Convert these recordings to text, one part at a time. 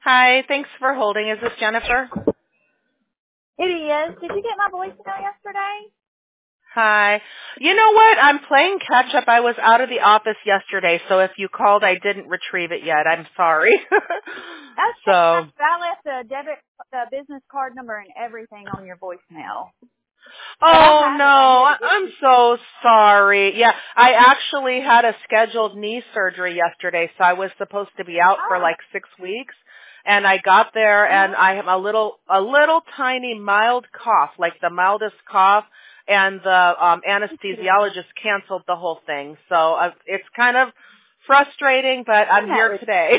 Hi, thanks for holding. Is this Jennifer? It is. Did you get my voicemail yesterday? Hi. You know what? I'm playing catch up. I was out of the office yesterday, so if you called, I didn't retrieve it yet. I'm sorry. Okay. So, I left the business card number and everything on your voicemail. But oh I have it. no, I had to I'm get so sorry. Yeah, I actually had a scheduled knee surgery yesterday, so I was supposed to be out for Oh. like 6 weeks. And I got there and I have a little tiny mild cough, like the mildest cough, and the anesthesiologist canceled the whole thing. So it's kind of frustrating, but I'm here today.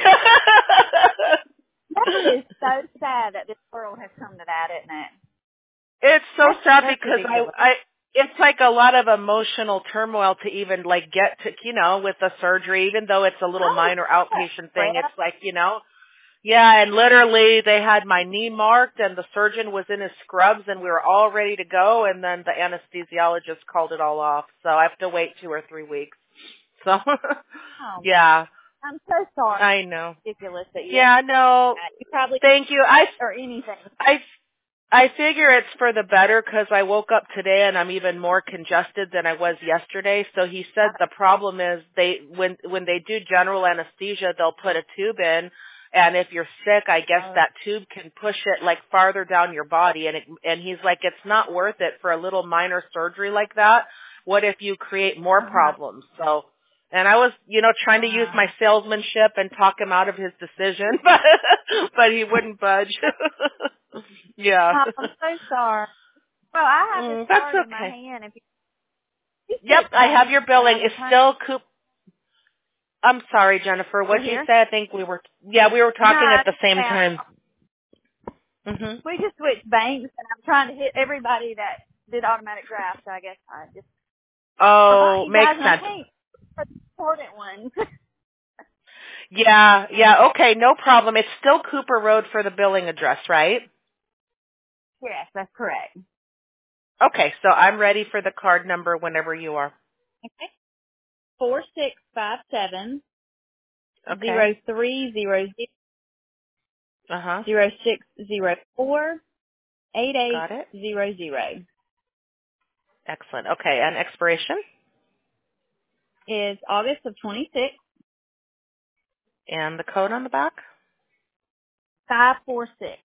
That is so sad that this world has come to that, isn't it? It's so sad That's because ridiculous. it's like a lot of emotional turmoil to even like get to, with the surgery, even though it's a little minor outpatient thing. It's like, yeah, and literally they had my knee marked and the surgeon was in his scrubs and we were all ready to go and then the anesthesiologist called it all off. So I have to wait 2 or 3 weeks. So, yeah. I'm so sorry. I know. It's ridiculous that you. Yeah, no. You probably Thank you. or anything. I figure it's for the better because I woke up today and I'm even more congested than I was yesterday. So he said the problem is when they do general anesthesia, they'll put a tube in, and if you're sick, I guess that tube can push it like farther down your body. And he's like, it's not worth it for a little minor surgery like that. What if you create more problems? So. And I was, trying to use my salesmanship and talk him out of his decision, but he wouldn't budge. Yeah. I'm so sorry. Well, I have this that's card in my okay. hand. Yep, I have your billing. It's still I'm sorry, Jennifer. What you said, I think we were talking at the same time. Mhm. We just switched banks, and I'm trying to hit everybody that did automatic draft, so I guess I just forgot you makes guys, sense. and I can't for the important one. Yeah, okay, no problem. It's still Cooper Road for the billing address, right? Yes, that's correct. Okay, so I'm ready for the card number whenever you are. Okay. 4657 Okay. 0300 Uh-huh. 0604 Got it. 8800 Excellent. Okay, and expiration? is August of 26, And the code on the back? 546.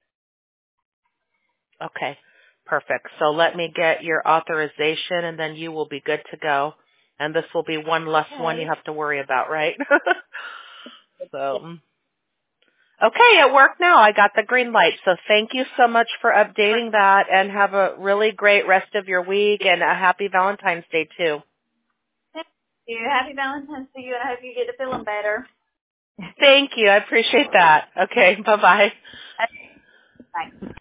Okay, perfect. So let me get your authorization and then you will be good to go. And this will be one less one you have to worry about, right? So, okay, it worked now. I got the green light. So thank you so much for updating that and have a really great rest of your week and a happy Valentine's Day too. Thank you. Happy Valentine's to you, and I hope you get to feeling better. Thank you. I appreciate that. Okay, bye-bye. Thanks.